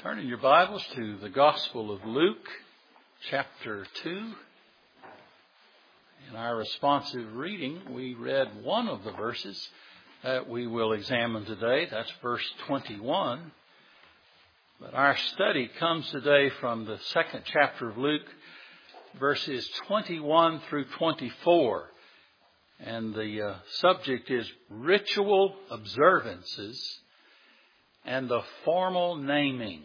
Turn in your Bibles to the Gospel of Luke, chapter 2. In our responsive reading, we read one of the verses that we will examine today. That's verse 21. But our study comes today from the second chapter of Luke, verses 21 through 24. And the subject is ritual observances and the formal naming.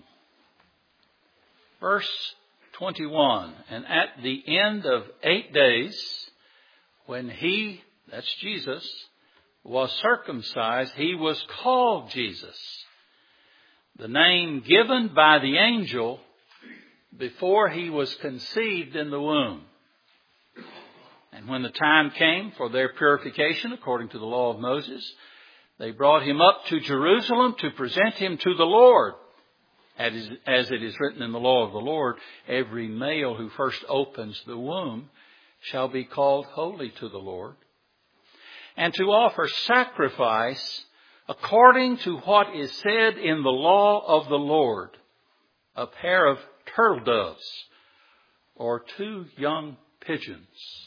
Verse 21, and at the end of 8 days, when he, that's Jesus, was circumcised, he was called Jesus, the name given by the angel before he was conceived in the womb. And when the time came for their purification, according to the law of Moses, they brought him up to Jerusalem to present him to the Lord. As it is written in the law of the Lord, every male who first opens the womb shall be called holy to the Lord. And to offer sacrifice according to what is said in the law of the Lord, a pair of turtle doves or 2 young pigeons.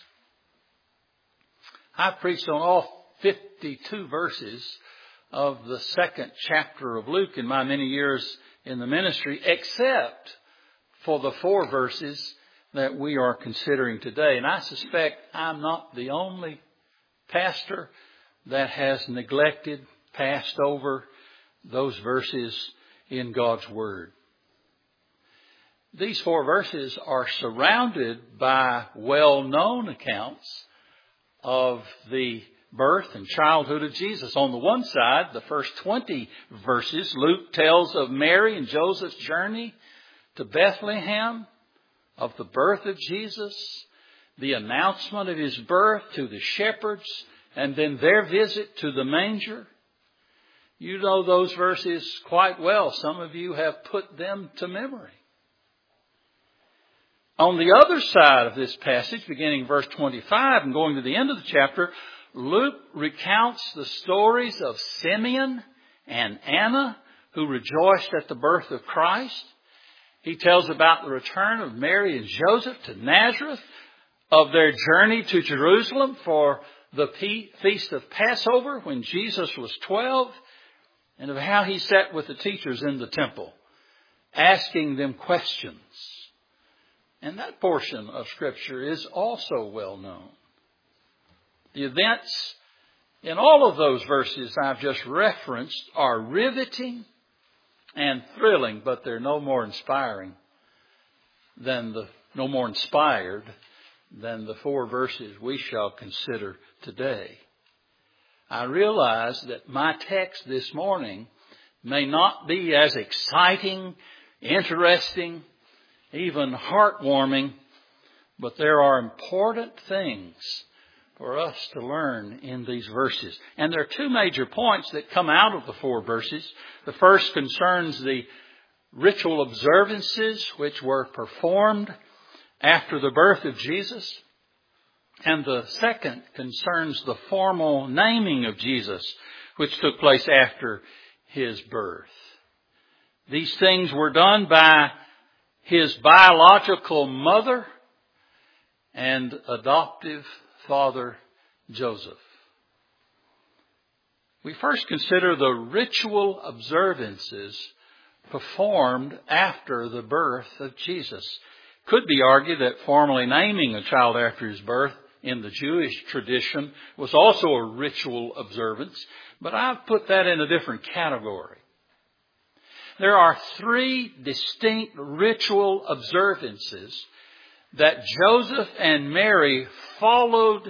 I've preached on all 52 verses of the second chapter of Luke in my many years in the ministry, except for the 4 verses that we are considering today. And I suspect I'm not the only pastor that has neglected, passed over those verses in God's Word. These 4 verses are surrounded by well-known accounts of the birth and childhood of Jesus. On the one side, the first 20 verses, Luke tells of Mary and Joseph's journey to Bethlehem, of the birth of Jesus, the announcement of his birth to the shepherds, and then their visit to the manger. You know those verses quite well. Some of you have put them to memory. On the other side of this passage, beginning verse 25 and going to the end of the chapter, Luke recounts the stories of Simeon and Anna, who rejoiced at the birth of Christ. He tells about the return of Mary and Joseph to Nazareth, of their journey to Jerusalem for the feast of Passover when Jesus was 12, and of how he sat with the teachers in the temple, asking them questions. And that portion of Scripture is also well known. The events in all of those verses I've just referenced are riveting and thrilling, but they're no more inspired than the 4 verses we shall consider today. I realize that my text this morning may not be as exciting, interesting, even heartwarming, but there are important things for us to learn in these verses. And there are 2 major points that come out of the 4 verses. The first concerns the ritual observances which were performed after the birth of Jesus. And the second concerns the formal naming of Jesus, which took place after his birth. These things were done by his biological mother and adoptive father Joseph. We first consider the ritual observances performed after the birth of Jesus. It could be argued that formally naming a child after his birth in the Jewish tradition was also a ritual observance, but I've put that in a different category. There are 3 distinct ritual observances that Joseph and Mary followed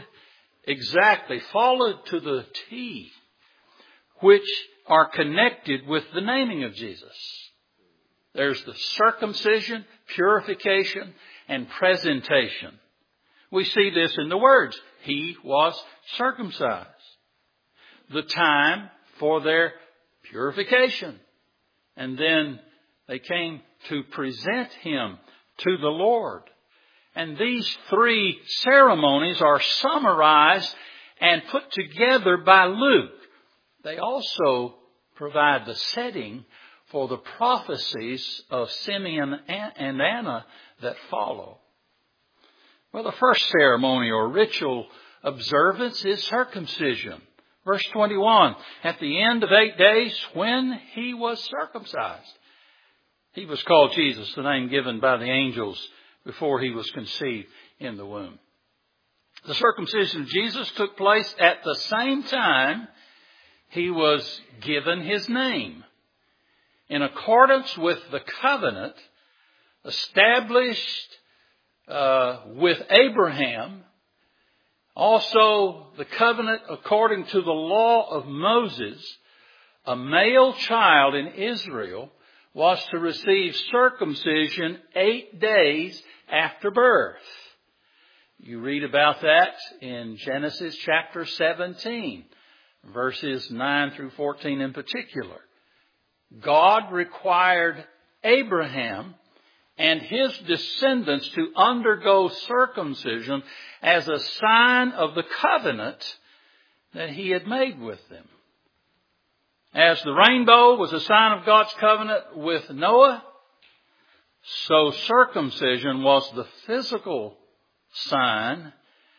to the T, which are connected with the naming of Jesus. There's the circumcision, purification, and presentation. We see this in the words, he was circumcised. The time for their purification. And then they came to present him to the Lord. And these 3 ceremonies are summarized and put together by Luke. They also provide the setting for the prophecies of Simeon and Anna that follow. Well, the first ceremony or ritual observance is circumcision. Verse 21, at the end of 8 days when he was circumcised. He was called Jesus, the name given by the angels before he was conceived in the womb. The circumcision of Jesus took place at the same time he was given his name, in accordance with the covenant established with Abraham. Also, the covenant according to the law of Moses, a male child in Israel was to receive circumcision 8 days after birth. You read about that in Genesis chapter 17, verses 9 through 14 in particular. God required Abraham and his descendants to undergo circumcision as a sign of the covenant that he had made with them. As the rainbow was a sign of God's covenant with Noah, so circumcision was the physical sign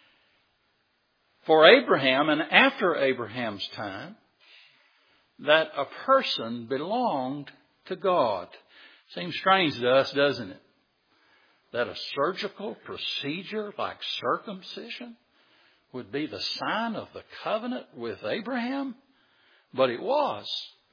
for Abraham and after Abraham's time that a person belonged to God. Seems strange to us, doesn't it? That a surgical procedure like circumcision would be the sign of the covenant with Abraham? But it was.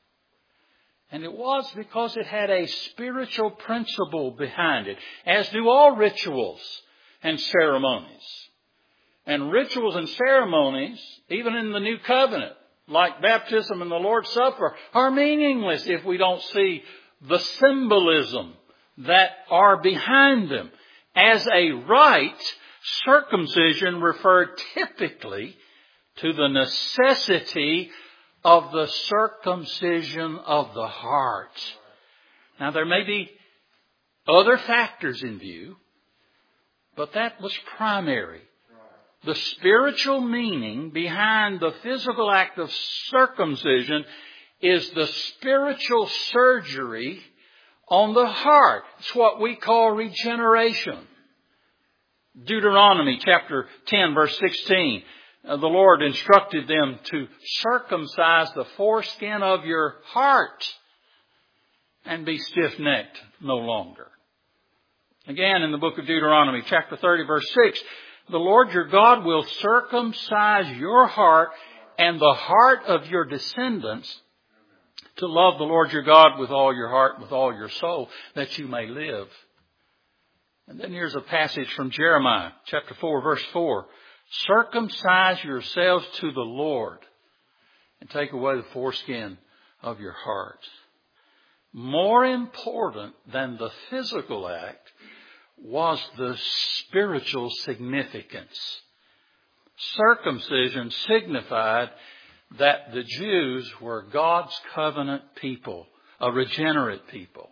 And it was because it had a spiritual principle behind it, as do all rituals and ceremonies. And rituals and ceremonies, even in the New Covenant, like baptism and the Lord's Supper, are meaningless if we don't see the symbolism that are behind them. As a rite, circumcision referred typically to the necessity of the circumcision of the heart. Now, there may be other factors in view, but that was primary. The spiritual meaning behind the physical act of circumcision is the spiritual surgery on the heart. It's what we call regeneration. Deuteronomy chapter 10 verse 16. The Lord instructed them to circumcise the foreskin of your heart and be stiff-necked no longer. Again, in the book of Deuteronomy chapter 30 verse 6, the Lord your God will circumcise your heart and the heart of your descendants to love the Lord your God with all your heart, with all your soul, that you may live. And then here's a passage from Jeremiah chapter 4 verse 4. Circumcise yourselves to the Lord and take away the foreskin of your heart. More important than the physical act was the spiritual significance. Circumcision signified that the Jews were God's covenant people, a regenerate people.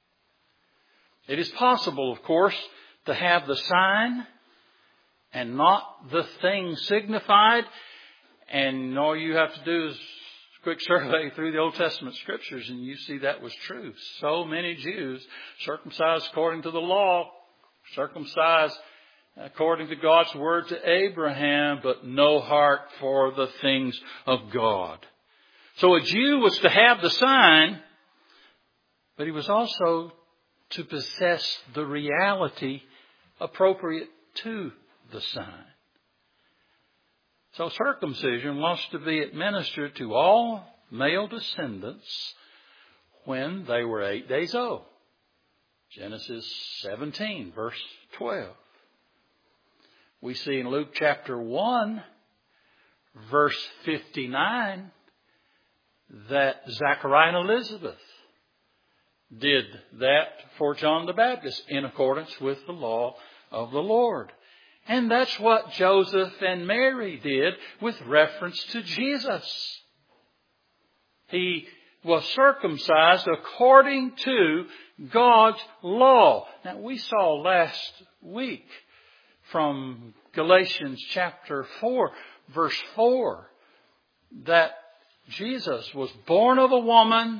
It is possible, of course, to have the sign and not the thing signified. And all you have to do is a quick survey through the Old Testament scriptures and you see that was true. So many Jews circumcised according to the law, circumcised according to God's word to Abraham, but no heart for the things of God. So a Jew was to have the sign, but he was also to possess the reality appropriate to the sign. So circumcision was to be administered to all male descendants when they were 8 days old. Genesis 17, verse 12. We see in Luke chapter 1, verse 59, that Zachariah and Elizabeth did that for John the Baptist in accordance with the law of the Lord. And that's what Joseph and Mary did with reference to Jesus. He was circumcised according to God's law. Now, we saw last week from Galatians chapter 4, verse 4, that Jesus was born of a woman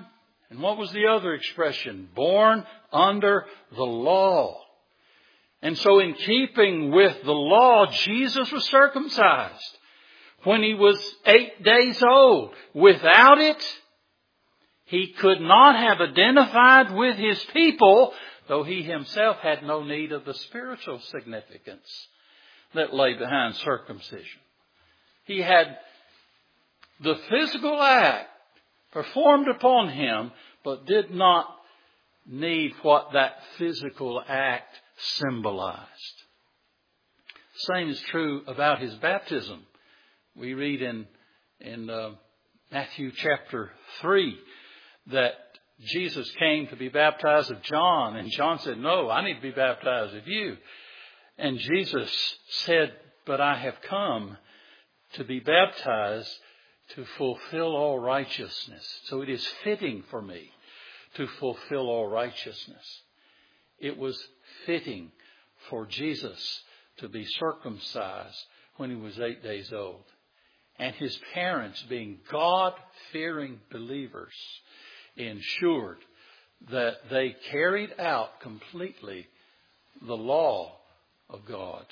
And what was the other expression? Born under the law. And so in keeping with the law, Jesus was circumcised when he was 8 days old. Without it, he could not have identified with his people, though he himself had no need of the spiritual significance that lay behind circumcision. He had the physical act performed upon him, but did not need what that physical act symbolized. Same is true about his baptism. We read in Matthew chapter 3 that Jesus came to be baptized of John, and John said, "No, I need to be baptized of you." And Jesus said, "But I have come to be baptized to fulfill all righteousness. So it is fitting for me to fulfill all righteousness." It was fitting for Jesus to be circumcised when he was 8 days old. And his parents, being God-fearing believers, ensured that they carried out completely the law of God.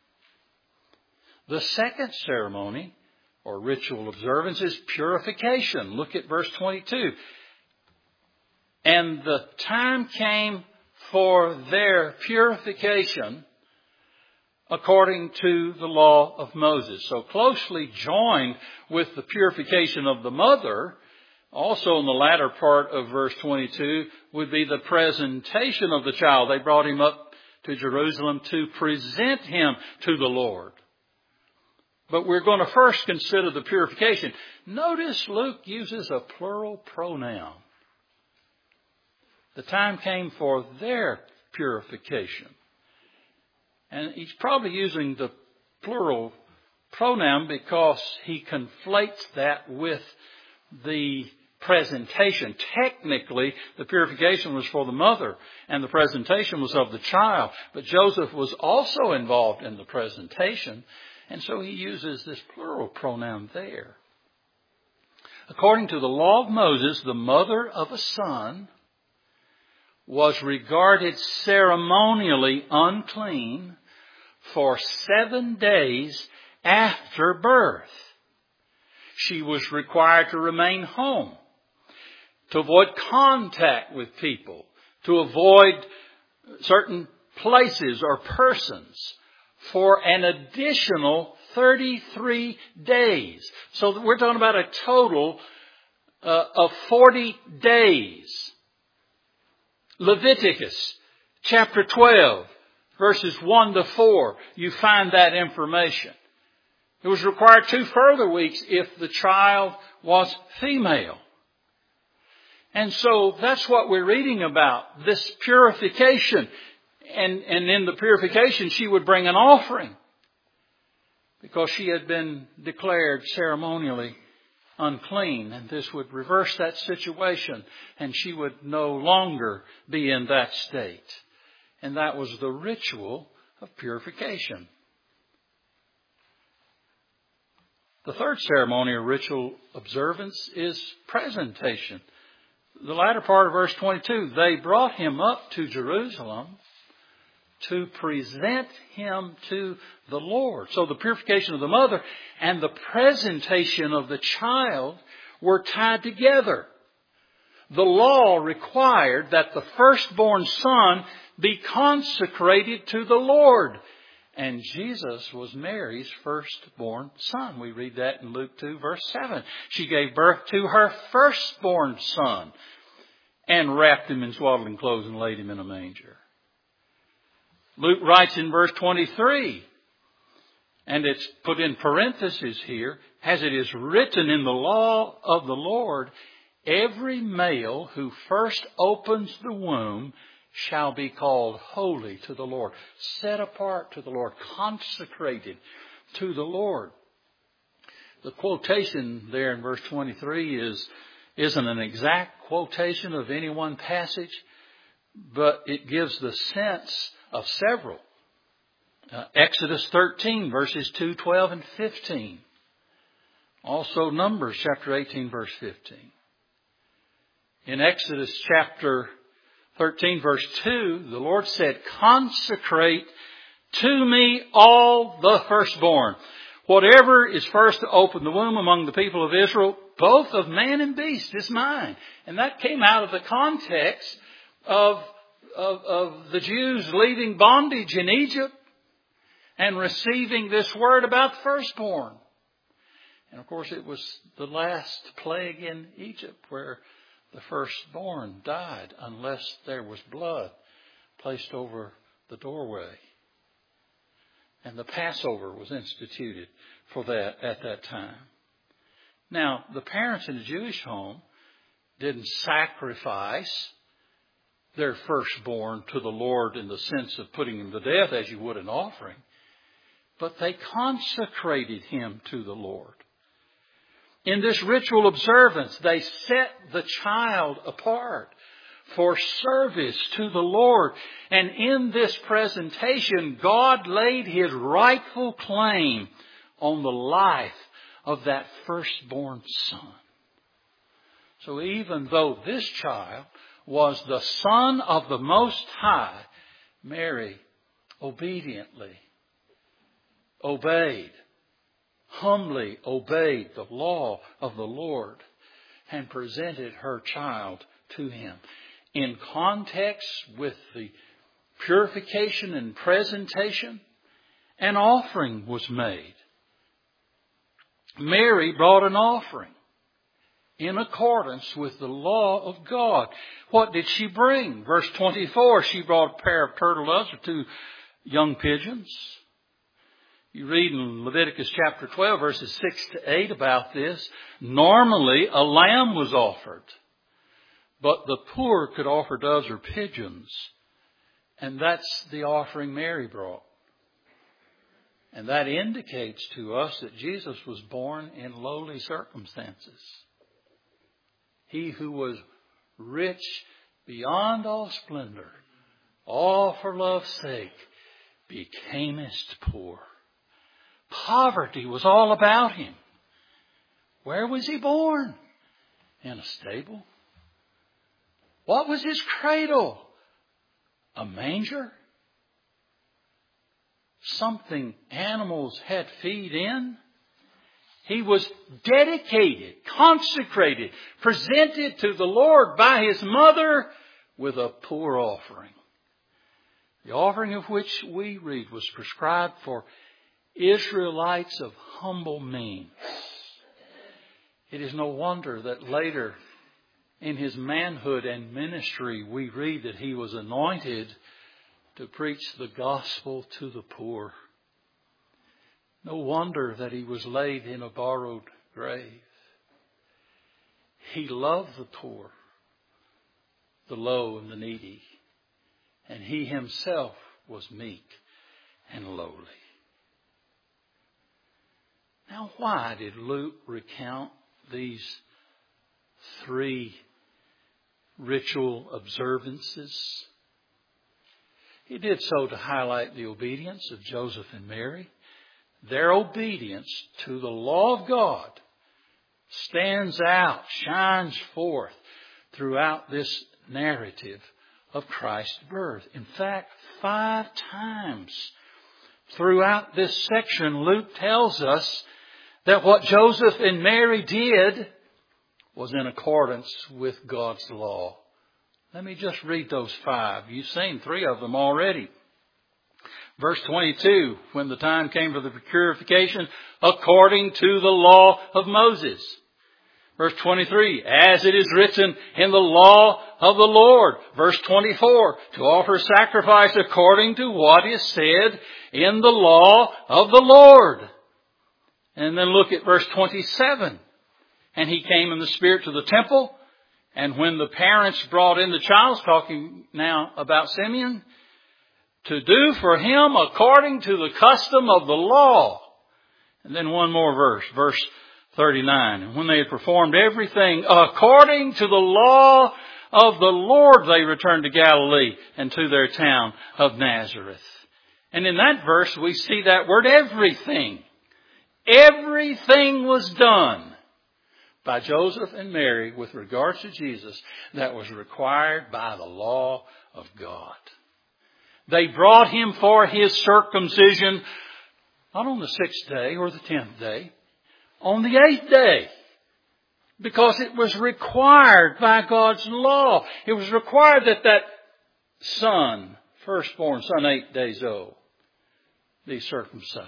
The second ceremony or ritual observance is purification. Look at verse 22. And the time came for their purification according to the law of Moses. So closely joined with the purification of the mother, also in the latter part of verse 22, would be the presentation of the child. They brought him up to Jerusalem to present him to the Lord. But we're going to first consider the purification. Notice Luke uses a plural pronoun. The time came for their purification. And he's probably using the plural pronoun because he conflates that with the presentation. Technically, the purification was for the mother and the presentation was of the child. But Joseph was also involved in the presentation. And so he uses this plural pronoun there. According to the law of Moses, the mother of a son was regarded ceremonially unclean for 7 days after birth. She was required to remain home, to avoid contact with people, to avoid certain places or persons for an additional 33 days. So we're talking about a total of 40 days. Leviticus chapter 12, verses 1 to 4, you find that information. It was required 2 further weeks if the child was female. And so that's what we're reading about, this purification. And in the purification, she would bring an offering because she had been declared ceremonially unclean. And this would reverse that situation, and she would no longer be in that state. And that was the ritual of purification. The third ceremony or ritual observance is presentation. The latter part of verse 22, they brought him up to Jerusalem to present him to the Lord. So the purification of the mother and the presentation of the child were tied together. The law required that the firstborn son be consecrated to the Lord. And Jesus was Mary's firstborn son. We read that in Luke 2, verse 7. She gave birth to her firstborn son and wrapped him in swaddling clothes and laid him in a manger. Luke writes in verse 23, and it's put in parentheses here, as it is written in the law of the Lord, every male who first opens the womb shall be called holy to the Lord, set apart to the Lord, consecrated to the Lord. The quotation there in verse 23 isn't an exact quotation of any one passage, but it gives the sense of several. Exodus 13, verses 2, 12, and 15. Also Numbers chapter 18, verse 15. In Exodus chapter 13 verse 2, the Lord said, consecrate to me all the firstborn. Whatever is first to open the womb among the people of Israel, both of man and beast, is mine. And that came out of the context of the Jews leaving bondage in Egypt and receiving this word about the firstborn. And of course it was the last plague in Egypt where the firstborn died unless there was blood placed over the doorway. And the Passover was instituted for that at that time. Now, the parents in a Jewish home didn't sacrifice their firstborn to the Lord in the sense of putting him to death as you would an offering, but they consecrated him to the Lord. In this ritual observance, they set the child apart for service to the Lord. And in this presentation, God laid His rightful claim on the life of that firstborn son. So even though this child was the Son of the Most High, Mary obediently obeyed, humbly obeyed the law of the Lord and presented her child to Him. In context with the purification and presentation, an offering was made. Mary brought an offering in accordance with the law of God. What did she bring? Verse 24, she brought a pair of turtle doves or 2 young pigeons. You read in Leviticus chapter 12, verses 6 to 8 about this. Normally, a lamb was offered, but the poor could offer doves or pigeons. And that's the offering Mary brought. And that indicates to us that Jesus was born in lowly circumstances. He who was rich beyond all splendor, all for love's sake, becamest poor. Poverty was all about Him. Where was He born? In a stable. What was His cradle? A manger? Something animals had feed in? He was dedicated, consecrated, presented to the Lord by His mother with a poor offering. The offering of which we read was prescribed for Israelites of humble means. It is no wonder that later in His manhood and ministry we read that He was anointed to preach the gospel to the poor. No wonder that He was laid in a borrowed grave. He loved the poor, the low and the needy, and He Himself was meek and lowly. Now, why did Luke recount these 3 ritual observances? He did so to highlight the obedience of Joseph and Mary. Their obedience to the law of God stands out, shines forth throughout this narrative of Christ's birth. In fact, 5 times throughout this section, Luke tells us that what Joseph and Mary did was in accordance with God's law. Let me just read those 5. You've seen 3 of them already. Verse 22, when the time came for the purification according to the law of Moses. Verse 23, as it is written in the law of the Lord. Verse 24, to offer sacrifice according to what is said in the law of the Lord. And then look at verse 27. And he came in the Spirit to the temple. And when the parents brought in the child, talking now about Simeon, to do for him according to the custom of the law. And then one more verse, verse 39. And when they had performed everything according to the law of the Lord, they returned to Galilee and to their town of Nazareth. And in that verse, we see that word everything. Everything was done by Joseph and Mary with regards to Jesus that was required by the law of God. They brought him for his circumcision, not on the 6th day or the 10th day, on the 8th day. Because it was required by God's law. It was required that son, firstborn son 8 days old, be circumcised.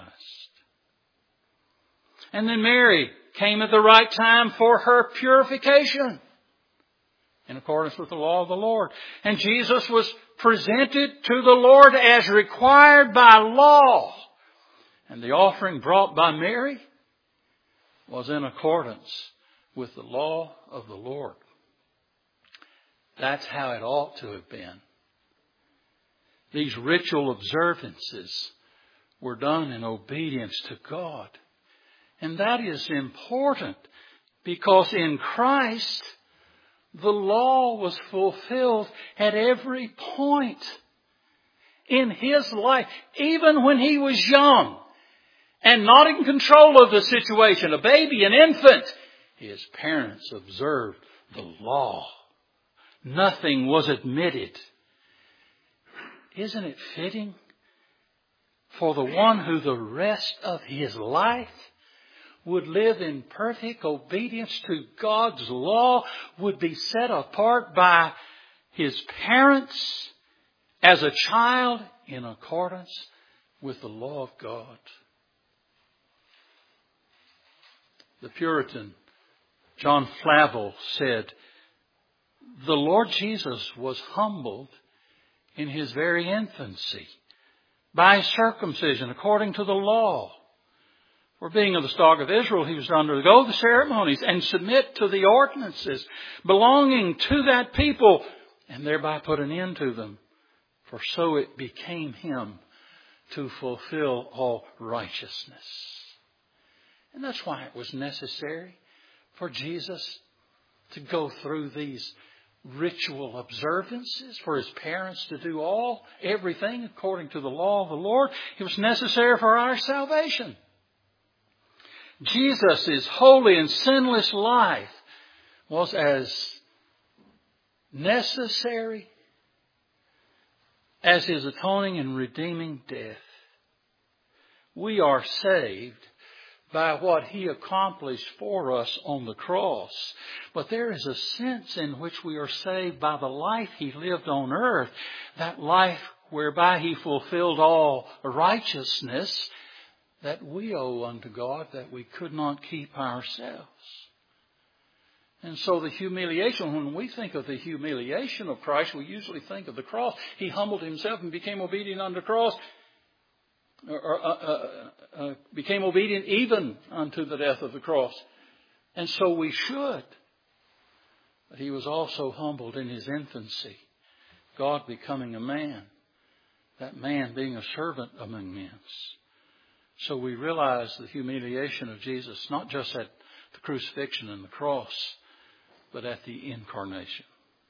And then Mary came at the right time for her purification in accordance with the law of the Lord. And Jesus was presented to the Lord as required by law. And the offering brought by Mary was in accordance with the law of the Lord. That's how it ought to have been. These ritual observances were done in obedience to God. And that is important because in Christ, the law was fulfilled at every point in his life, even when he was young and not in control of the situation, a baby, an infant. His parents observed the law. Nothing was omitted. Isn't it fitting for the one who the rest of his life would live in perfect obedience to God's law, would be set apart by his parents as a child in accordance with the law of God? The Puritan John Flavel said, the Lord Jesus was humbled in his very infancy by circumcision according to the law. For being of the stock of Israel, he was to undergo the ceremonies and submit to the ordinances belonging to that people and thereby put an end to them. For so it became him to fulfill all righteousness. And that's why it was necessary for Jesus to go through these ritual observances, for his parents to do everything according to the law of the Lord. It was necessary for our salvation. Jesus' holy and sinless life was as necessary as his atoning and redeeming death. We are saved by what he accomplished for us on the cross. But there is a sense in which we are saved by the life he lived on earth, that life whereby he fulfilled all righteousness that we owe unto God that we could not keep ourselves. And so the humiliation, when we think of the humiliation of Christ, we usually think of the cross. He humbled himself and became obedient unto the cross. Became obedient even unto the death of the cross. And so we should. But he was also humbled in his infancy. God becoming a man. That man being a servant among men. So we realize the humiliation of Jesus, not just at the crucifixion and the cross, but at the incarnation.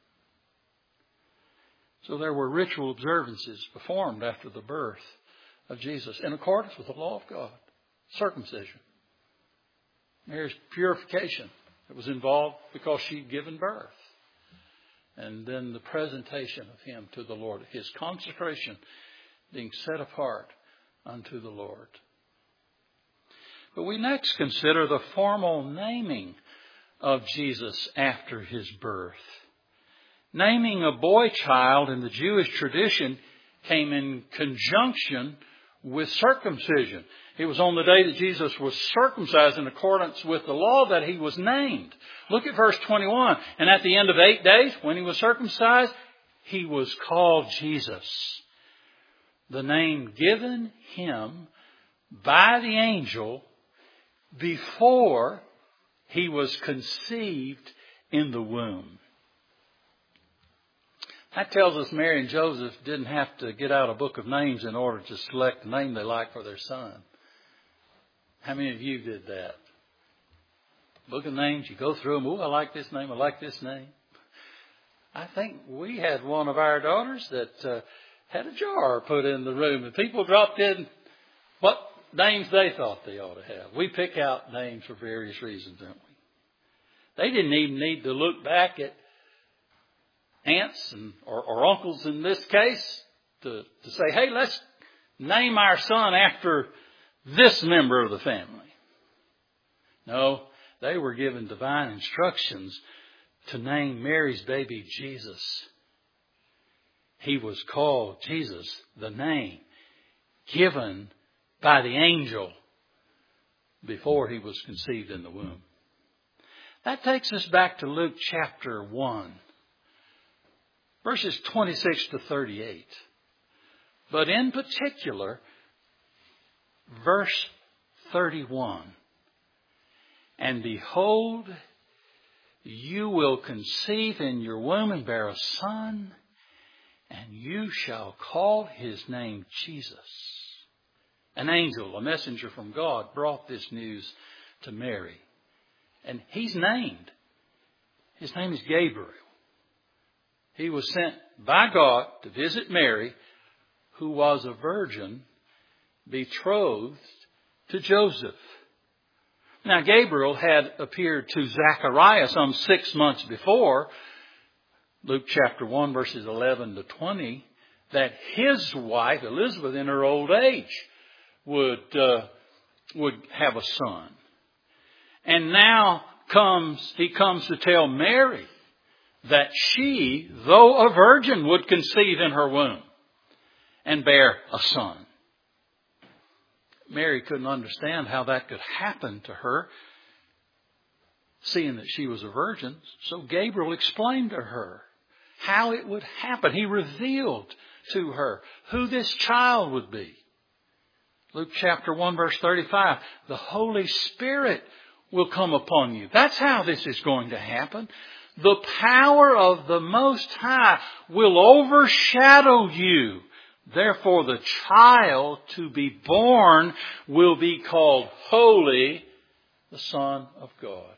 So there were ritual observances performed after the birth of Jesus in accordance with the law of God. Circumcision. There's purification that was involved because she'd given birth. And then the presentation of him to the Lord. His consecration being set apart unto the Lord. But we next consider the formal naming of Jesus after his birth. Naming a boy child in the Jewish tradition came in conjunction with circumcision. It was on the day that Jesus was circumcised in accordance with the law that he was named. Look at verse 21. And at the end of 8 days, when he was circumcised, he was called Jesus. The name given him by the angel before he was conceived in the womb. That tells us Mary and Joseph didn't have to get out a book of names in order to select the name they liked for their son. How many of you did that? Book of names, you go through them. Oh, I like this name. I like this name. I think we had one of our daughters that had a jar put in the room, and people dropped in what names they thought they ought to have. We pick out names for various reasons, don't we? They didn't even need to look back at aunts or uncles in this case to say, hey, let's name our son after this member of the family. No, they were given divine instructions to name Mary's baby Jesus. He was called Jesus, the name given by the angel before he was conceived in the womb. That takes us back to Luke chapter 1, verses 26 to 38. But in particular, verse 31. And behold, you will conceive in your womb and bear a son, and you shall call his name Jesus. An angel, a messenger from God, brought this news to Mary. And he's named. His name is Gabriel. He was sent by God to visit Mary, who was a virgin betrothed to Joseph. Now, Gabriel had appeared to Zechariah some 6 months before, Luke chapter 1, verses 11 to 20, that his wife, Elizabeth, in her old age, would have a son. And now he comes to tell Mary that she, though a virgin, would conceive in her womb and bear a son. Mary couldn't understand how that could happen to her, seeing that she was a virgin. So Gabriel explained to her how it would happen. He revealed to her who this child would be. Luke chapter 1, verse 35. The Holy Spirit will come upon you. That's how this is going to happen. The power of the Most High will overshadow you. Therefore, the child to be born will be called Holy, the Son of God.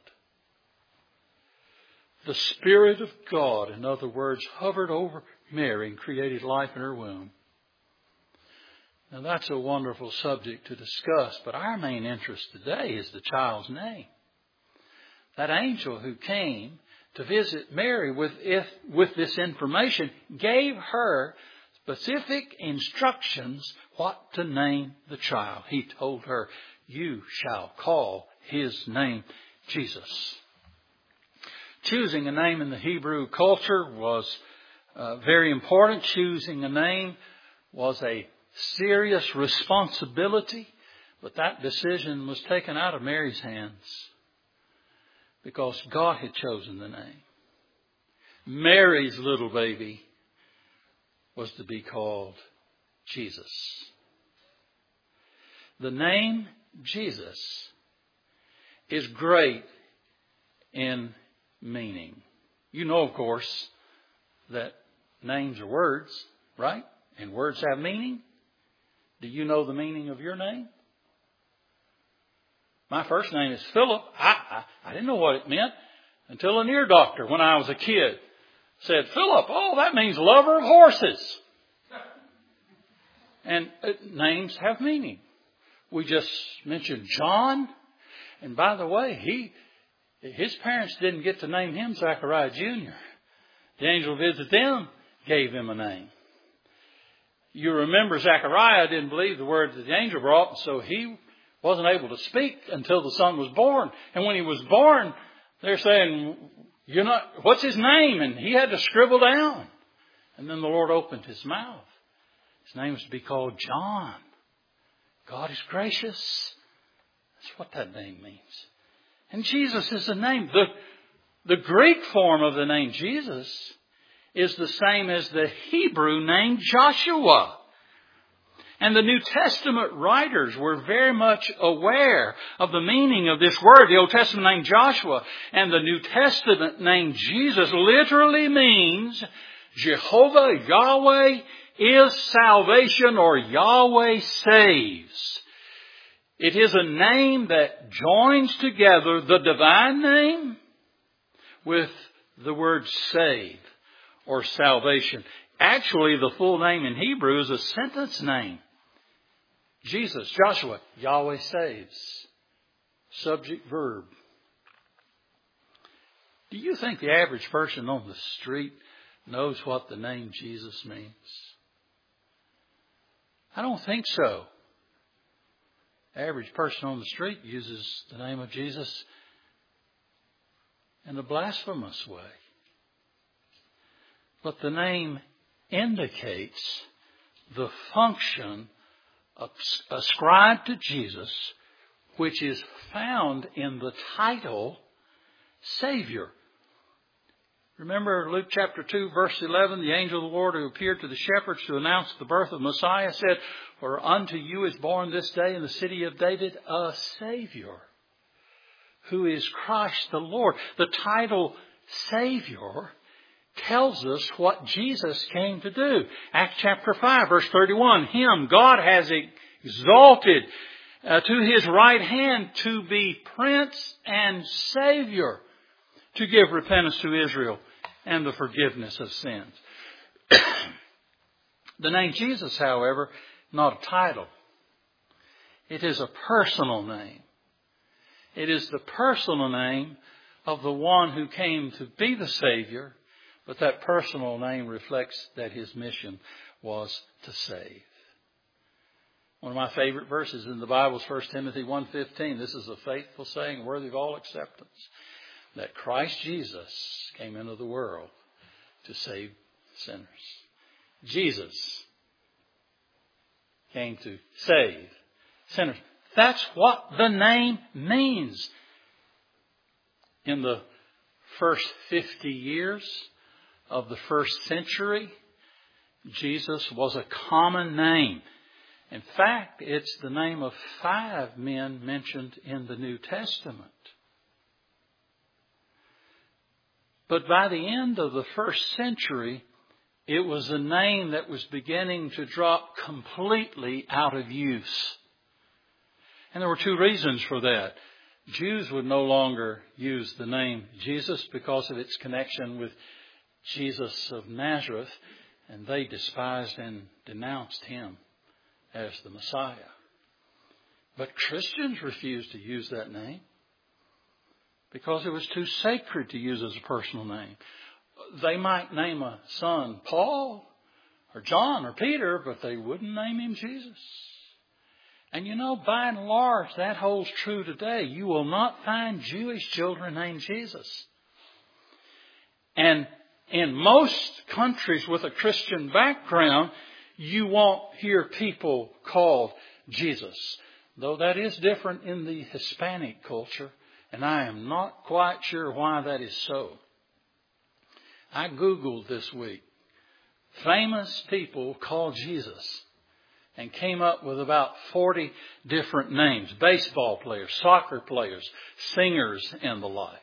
The Spirit of God, in other words, hovered over Mary and created life in her womb. Now, that's a wonderful subject to discuss, but our main interest today is the child's name. That angel who came to visit Mary with this information gave her specific instructions what to name the child. He told her, you shall call his name Jesus. Choosing a name in the Hebrew culture was very important. Choosing a name was a serious responsibility, but that decision was taken out of Mary's hands because God had chosen the name. Mary's little baby was to be called Jesus. The name Jesus is great in meaning. You know, of course, that names are words, right? And words have meaning. Do you know the meaning of your name? My first name is Philip. I didn't know what it meant until an ear doctor when I was a kid said, Philip, oh, that means lover of horses. And names have meaning. We just mentioned John. And by the way, his parents didn't get to name him Zechariah Jr. The angel visited them, gave him a name. You remember Zechariah didn't believe the word that the angel brought, so he wasn't able to speak until the son was born. And when he was born, they're saying, what's his name? And he had to scribble down. And then the Lord opened his mouth. His name was to be called John. God is gracious. That's what that name means. And Jesus is the name. The Greek form of the name Jesus is the same as the Hebrew name Joshua. And the New Testament writers were very much aware of the meaning of this word. The Old Testament name Joshua and the New Testament name Jesus literally means Jehovah, Yahweh is salvation, or Yahweh saves. It is a name that joins together the divine name with the word save or salvation. Actually, the full name in Hebrew is a sentence name. Jesus, Joshua, Yahweh saves. Subject, verb. Do you think the average person on the street knows what the name Jesus means? I don't think so. The average person on the street uses the name of Jesus in a blasphemous way. But the name indicates the function ascribed to Jesus, which is found in the title Savior. Remember Luke chapter 2, verse 11, the angel of the Lord who appeared to the shepherds to announce the birth of Messiah said, "For unto you is born this day in the city of David a Savior, who is Christ the Lord." The title Savior tells us what Jesus came to do. Acts chapter 5, verse 31, Him God has exalted to His right hand to be Prince and Savior, to give repentance to Israel and the forgiveness of sins. The name Jesus, however, not a title. It is a personal name. It is the personal name of the one who came to be the Savior, but that personal name reflects that His mission was to save. One of my favorite verses in the Bible is 1 Timothy 1:15. This is a faithful saying, worthy of all acceptance, that Christ Jesus came into the world to save sinners. Jesus came to save sinners. That's what the name means. In the first 50 years of the first century, Jesus was a common name. In fact, it's the name of 5 men mentioned in the New Testament. But by the end of the first century, it was a name that was beginning to drop completely out of use. And there were 2 reasons for that. Jews would no longer use the name Jesus because of its connection with Jesus of Nazareth, and they despised and denounced Him as the Messiah. But Christians refused to use that name because it was too sacred to use as a personal name. They might name a son Paul or John or Peter, but they wouldn't name him Jesus. And you know, by and large, that holds true today. You will not find Jewish children named Jesus. And in most countries with a Christian background, you won't hear people called Jesus. Though that is different in the Hispanic culture, and I am not quite sure why that is so. I Googled this week famous people called Jesus and came up with about 40 different names. Baseball players, soccer players, singers, and the like.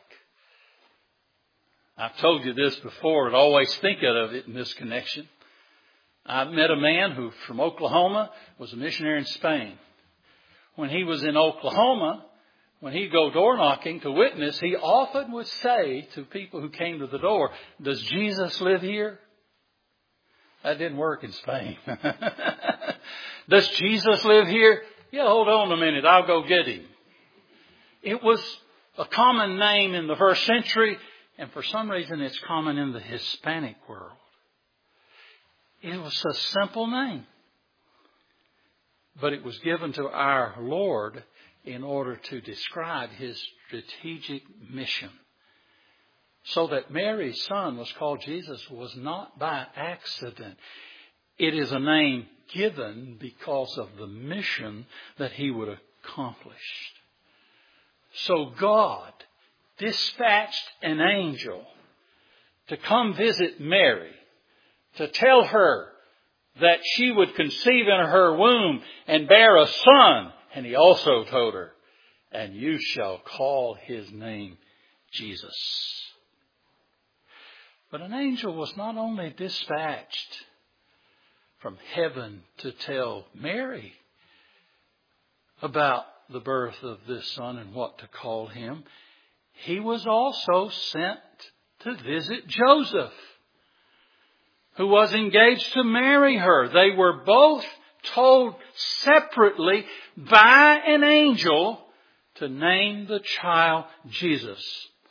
I've told you this before, and always think of it in this connection. I met a man who, from Oklahoma, was a missionary in Spain. When he was in Oklahoma, when he'd go door knocking to witness, he often would say to people who came to the door, "Does Jesus live here?" That didn't work in Spain. "Does Jesus live here?" "Yeah, hold on a minute, I'll go get him." It was a common name in the first century, and for some reason it's common in the Hispanic world. It was a simple name, but it was given to our Lord in order to describe His strategic mission. So that Mary's son was called Jesus was not by accident. It is a name given because of the mission that He would accomplish. So God dispatched an angel to come visit Mary, to tell her that she would conceive in her womb and bear a son. And He also told her, "And you shall call His name Jesus." But an angel was not only dispatched from heaven to tell Mary about the birth of this son and what to call him. He was also sent to visit Joseph, who was engaged to marry her. They were both told separately by an angel to name the child Jesus.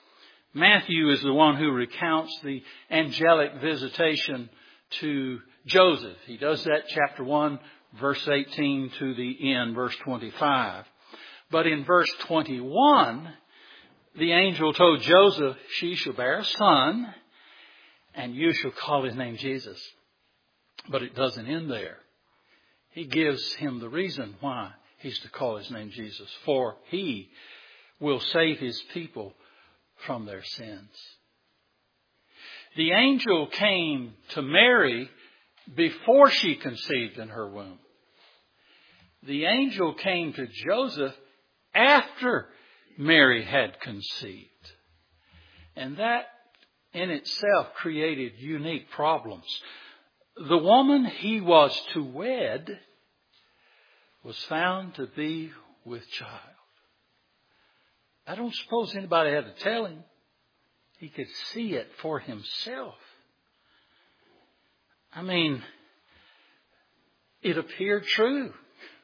Matthew is the one who recounts the angelic visitation to Joseph. He does that chapter 1, verse 18 to the end, verse 25. But in verse 21, the angel told Joseph, she shall bear a son, and you shall call his name Jesus. But it doesn't end there. He gives him the reason why he's to call his name Jesus. For he will save his people from their sins. The angel came to Mary before she conceived in her womb. The angel came to Joseph after Mary had conceived. And that in itself created unique problems. The woman he was to wed was found to be with child. I don't suppose anybody had to tell him. He could see it for himself. I mean, it appeared true.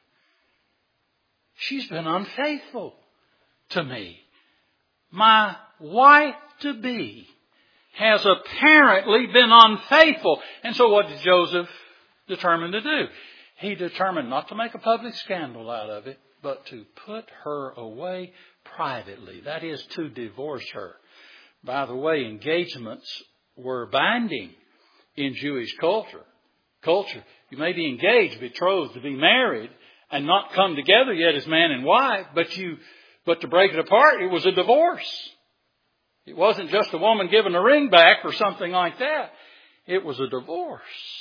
She's been unfaithful to me. My wife-to-be has apparently been unfaithful. And so what did Joseph determine to do? He determined not to make a public scandal out of it, but to put her away privately. That is, to divorce her. By the way, engagements were binding in Jewish culture. You may be engaged, betrothed, to be married, and not come together yet as man and wife, but to break it apart, it was a divorce. It wasn't just a woman giving a ring back or something like that. It was a divorce.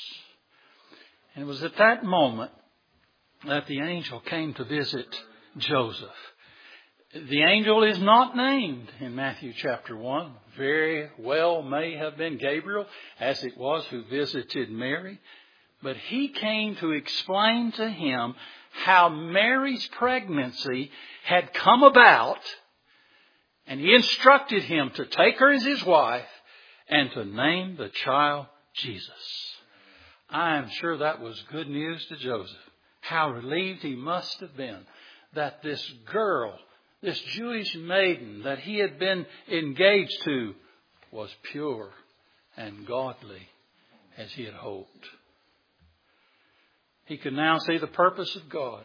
And it was at that moment that the angel came to visit Joseph. The angel is not named in Matthew chapter 1. Very well may have been Gabriel, as it was who visited Mary. But he came to explain to him how Mary's pregnancy had come about. And he instructed him to take her as his wife and to name the child Jesus. I am sure that was good news to Joseph. How relieved he must have been that this girl, this Jewish maiden that he had been engaged to, was pure and godly as he had hoped. He could now see the purpose of God.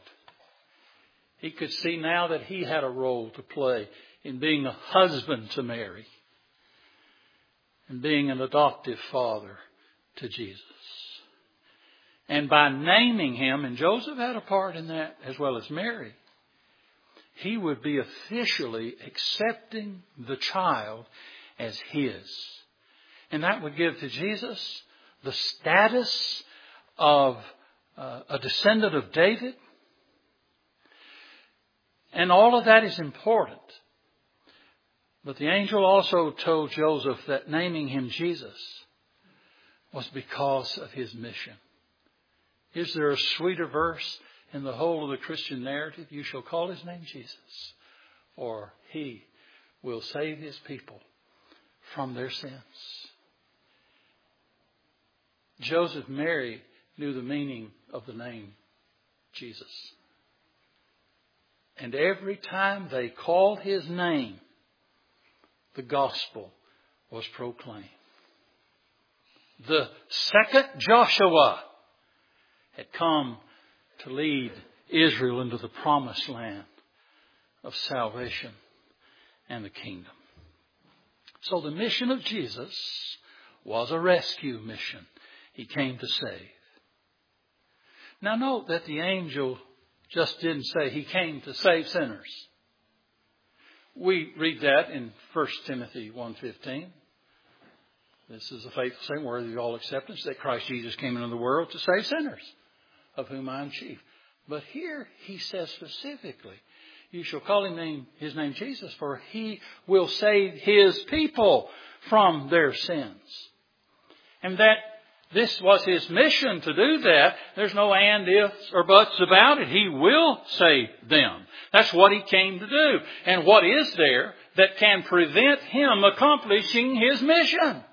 He could see now that he had a role to play in being a husband to Mary and being an adoptive father to Jesus. And by naming him, and Joseph had a part in that as well as Mary, he would be officially accepting the child as his. And that would give to Jesus the status of a descendant of David. And all of that is important. But the angel also told Joseph that naming him Jesus was because of his mission. Is there a sweeter verse in the whole of the Christian narrative? You shall call his name Jesus, for he will save his people from their sins. Joseph and Mary knew the meaning of the name Jesus. And every time they called his name, the gospel was proclaimed. The second Joshua had come to lead Israel into the promised land of salvation and the kingdom. So the mission of Jesus was a rescue mission. He came to save. Now note that the angel just didn't say he came to save sinners. We read that in 1 Timothy 1:15. This is a faithful saying worthy of all acceptance, that Christ Jesus came into the world to save sinners, of whom I am chief. But here he says specifically, you shall call his name Jesus, for he will save his people from their sins. And that this was his mission to do that. There's no and, ifs, or buts about it. He will save them. That's what he came to do. And what is there that can prevent him accomplishing his mission?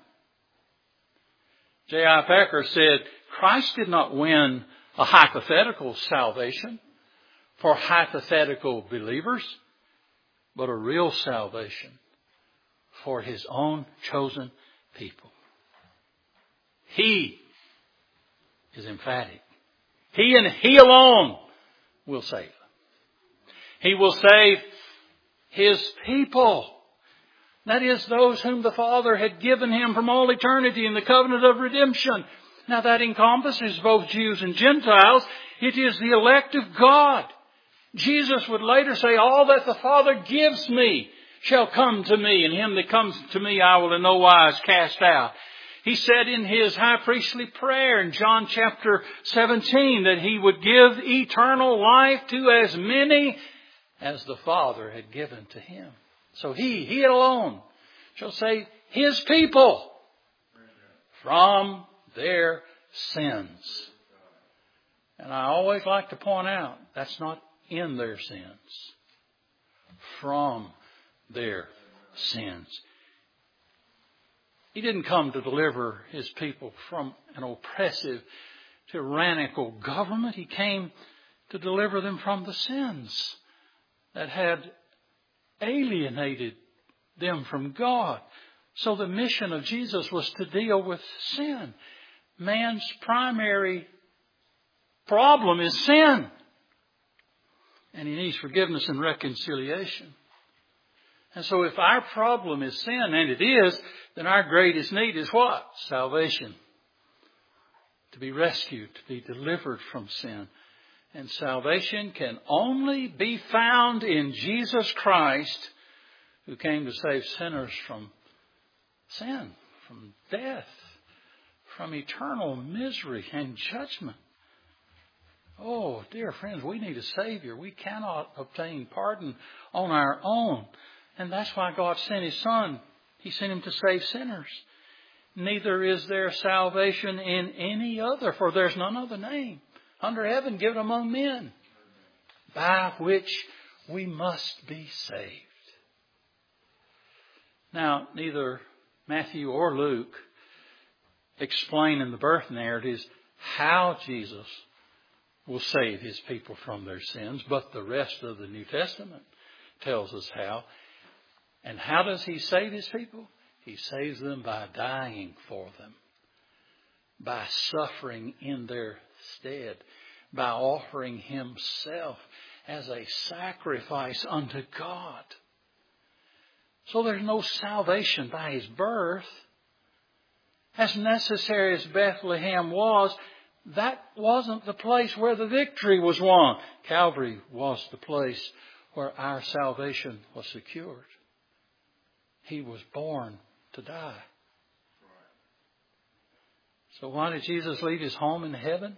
J.I. Packer said, Christ did not win a hypothetical salvation for hypothetical believers, but a real salvation for His own chosen people. He is emphatic. He and He alone will save. He will save His people. That is, those whom the Father had given Him from all eternity in the covenant of redemption. Now that encompasses both Jews and Gentiles. It is the elect of God. Jesus would later say, all that the Father gives me shall come to me, and him that comes to me I will in no wise cast out. He said in His high priestly prayer in John chapter 17 that He would give eternal life to as many as the Father had given to Him. So He alone shall save His people from their sins. And I always like to point out, that's not in their sins. From their sins. He didn't come to deliver His people from an oppressive, tyrannical government. He came to deliver them from the sins that had alienated them from God. So the mission of Jesus was to deal with sin. Man's primary problem is sin. And he needs forgiveness and reconciliation. And so if our problem is sin, and it is, then our greatest need is what? Salvation. To be rescued, to be delivered from sin. And salvation can only be found in Jesus Christ, who came to save sinners from sin, from death, from eternal misery and judgment. Oh, dear friends, we need a Savior. We cannot obtain pardon on our own. And that's why God sent His Son. He sent Him to save sinners. Neither is there salvation in any other, for there's none other name under heaven given among men by which we must be saved. Now, neither Matthew or Luke explain in the birth narratives how Jesus will save His people from their sins, but the rest of the New Testament tells us how. And how does He save His people? He saves them by dying for them, by suffering in their stead, by offering Himself as a sacrifice unto God. So there's no salvation by His birth. As necessary as Bethlehem was, that wasn't the place where the victory was won. Calvary was the place where our salvation was secured. He was born to die. So why did Jesus leave His home in heaven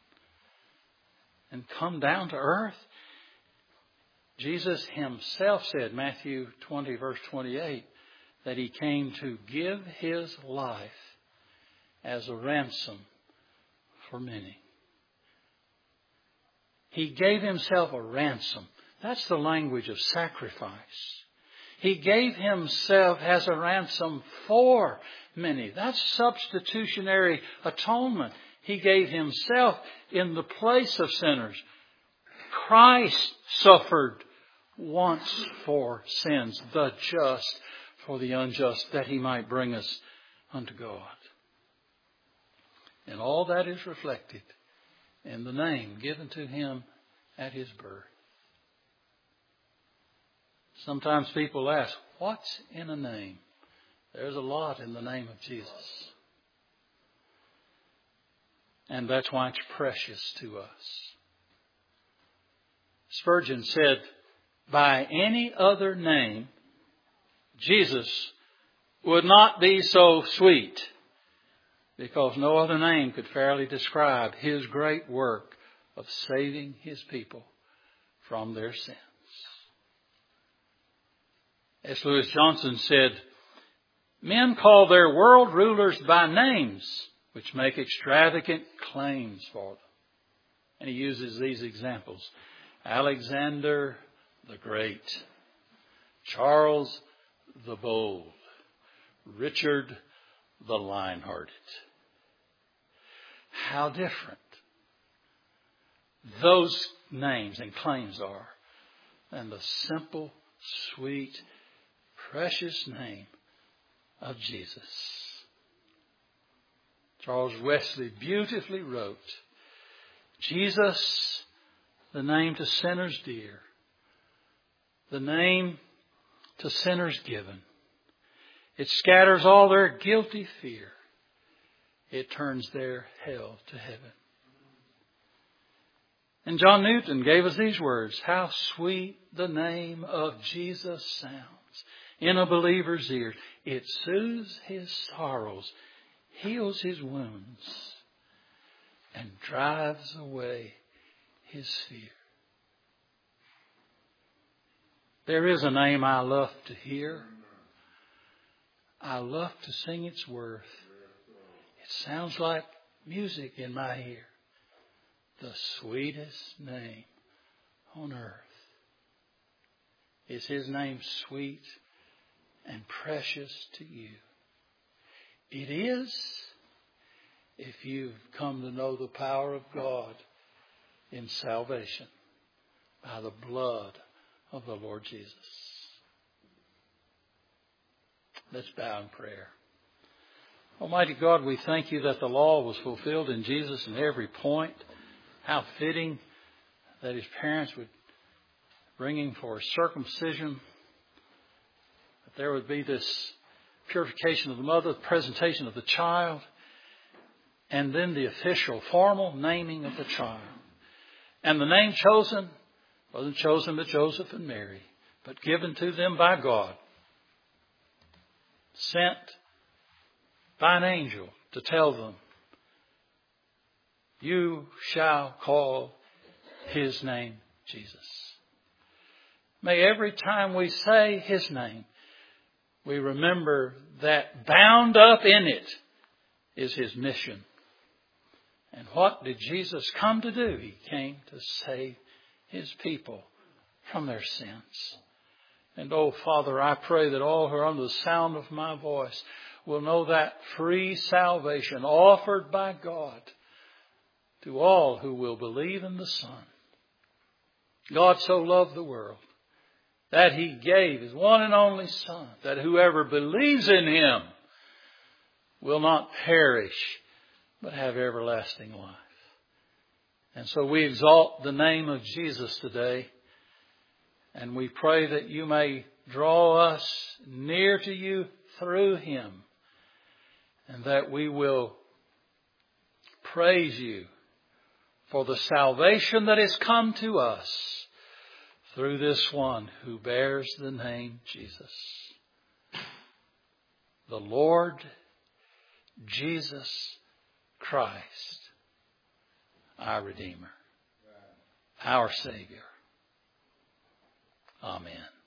and come down to earth? Jesus Himself said, Matthew 20 verse 28, that He came to give His life as a ransom for many. He gave Himself a ransom. That's the language of sacrifice. He gave Himself as a ransom for many. That's substitutionary atonement. He gave Himself in the place of sinners. Christ suffered once for sins, the just for the unjust, that He might bring us unto God. And all that is reflected in the name given to Him at His birth. Sometimes people ask, what's in a name? There's a lot in the name of Jesus. And that's why it's precious to us. Spurgeon said, by any other name, Jesus would not be so sweet, because no other name could fairly describe His great work of saving His people from their sins. S. Lewis Johnson said, men call their world rulers by names which make extravagant claims for them. And he uses these examples. Alexander the Great, Charles the Bold, Richard the Lion-Hearted. How different those names and claims are than the simple, sweet, precious name of Jesus. Charles Wesley beautifully wrote, Jesus, the name to sinners dear, the name to sinners given. It scatters all their guilty fear. It turns their hell to heaven. And John Newton gave us these words, how sweet the name of Jesus sounds in a believer's ear. It soothes his sorrows, heals his wounds, and drives away his fear. There is a name I love to hear. I love to sing its worth. It sounds like music in my ear. The sweetest name on earth. Is His name sweet and precious to you? It is, if you've come to know the power of God in salvation by the blood of the Lord Jesus. Let's bow in prayer. Almighty God, we thank you that the law was fulfilled in Jesus in every point. How fitting that his parents would bring him for circumcision. That there would be this purification of the mother, the presentation of the child, and then the official, formal naming of the child. And the name chosen wasn't chosen by Joseph and Mary, but given to them by God. Sent by an angel to tell them, you shall call his name Jesus. May every time we say his name, we remember that bound up in it is his mission. And what did Jesus come to do? He came to save his people from their sins. And oh, Father, I pray that all who are under the sound of my voice will know that free salvation offered by God to all who will believe in the Son. God so loved the world that He gave His one and only Son, that whoever believes in Him will not perish, but have everlasting life. And so we exalt the name of Jesus today, and we pray that you may draw us near to you through Him, and that we will praise you for the salvation that has come to us through this one who bears the name Jesus. The Lord Jesus Christ, our Redeemer, our Savior. Amen.